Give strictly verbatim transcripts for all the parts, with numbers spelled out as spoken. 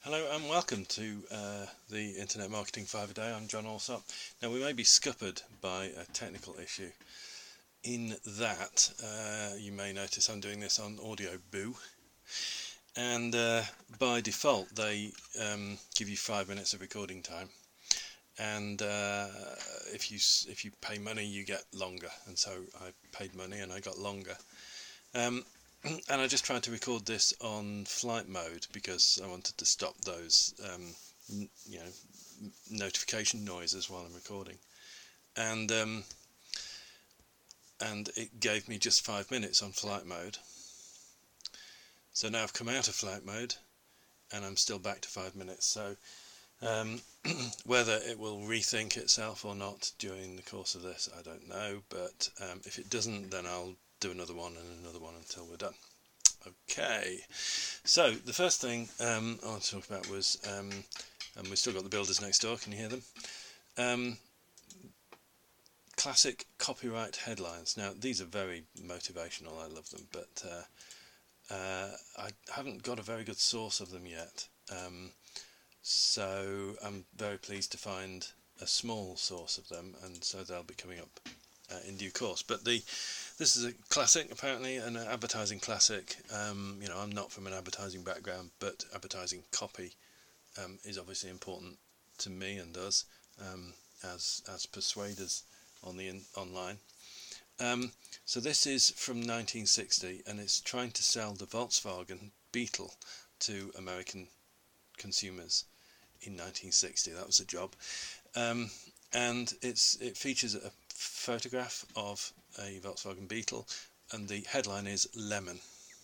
Hello and welcome to uh, the Internet Marketing five a Day. I'm John Allsop. Now we may be scuppered by a technical issue in that uh, you may notice I'm doing this on Audio Boo, and uh, by default they um, give you five minutes of recording time, and uh, if you if you pay money you get longer, and so I paid money and I got longer. Um, And I just tried to record this on flight mode because I wanted to stop those, um, n- you know, notification noises while I'm recording, and um, and it gave me just five minutes on flight mode. So now I've come out of flight mode, and I'm still back to five minutes. So um, whether it will rethink itself or not during the course of this, I don't know. But um, if it doesn't, then I'll do another one and another one until we're done. Okay, so the first thing um, I want to talk about was, um, and we've still got the builders next door, can you hear them? Um, classic copyright headlines. Now these are very motivational, I love them, but uh, uh, I haven't got a very good source of them yet, um, so I'm very pleased to find a small source of them, and so they'll be coming up uh, in due course. But the This is a classic, apparently, an advertising classic. Um, you know, I'm not from an advertising background, but advertising copy um, is obviously important to me and us um, as as persuaders on the in, online. Um, so this is from nineteen sixty, and it's trying to sell the Volkswagen Beetle to American consumers in nineteen sixty. That was the job, um, and it's it features a photograph of a Volkswagen Beetle, and the headline is Lemon,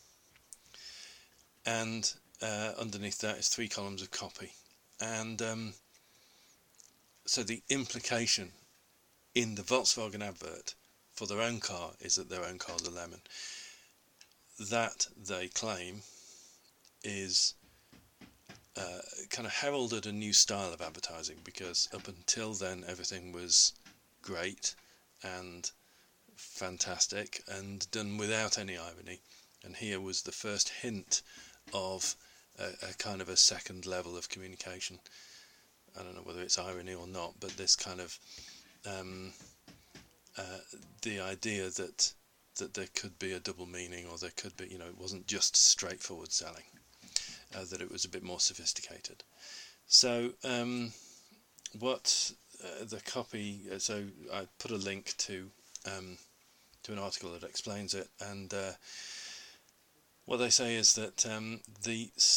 and uh, underneath that is three columns of copy, and um, so the implication in the Volkswagen advert for their own car is that their own car is a lemon. That, they claim, is uh, kind of heralded a new style of advertising, because up until then everything was great and fantastic and done without any irony, and here was the first hint of a, a kind of a second level of communication. I don't know whether it's irony or not, but this kind of um, uh, the idea that that there could be a double meaning, or there could be, you know, it wasn't just straightforward selling, uh, that it was a bit more sophisticated. So um, what uh, the copy, uh, so I put a link to um, to an article that explains it, and uh, what they say is that um, the